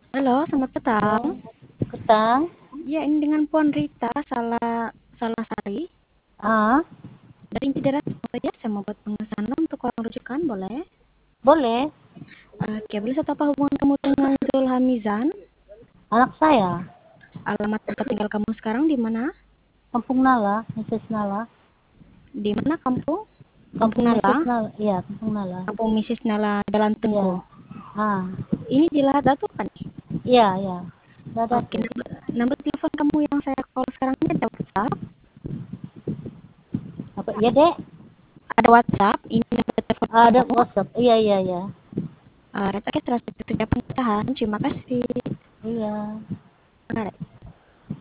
Halo, selamat petang. Oh, Ketang. Ya, ini dengan Puan Rita Salasari Ah, dari Intiderasi ya. Saya mau buat pemesanan untuk uang rujukan, boleh? boleh. Oke, boleh saya tahu apa hubungan kamu dengan Zul Hamizan? Anak saya, Alamat tempat tinggal kamu sekarang di mana? Kampung Nala, Mrs. Nala. Di mana kampung? Kampung Kampung Nala? Mrs. Nala, iya, Kampung Nala. Kampung Mrs. Nala Jalan Tengku. Iya. Ah, Ini di Lahadatul kan? iya, iya. Ada Oke, tuh. nomor telepon kamu yang saya call sekarang ini ada WhatsApp? Apa? Iya, Dek. Ada WhatsApp? Ini nomor telepon Ada kamu? WhatsApp. Iya, iya, iya. Oke, setelah saya terima kasih. Iya. Alright.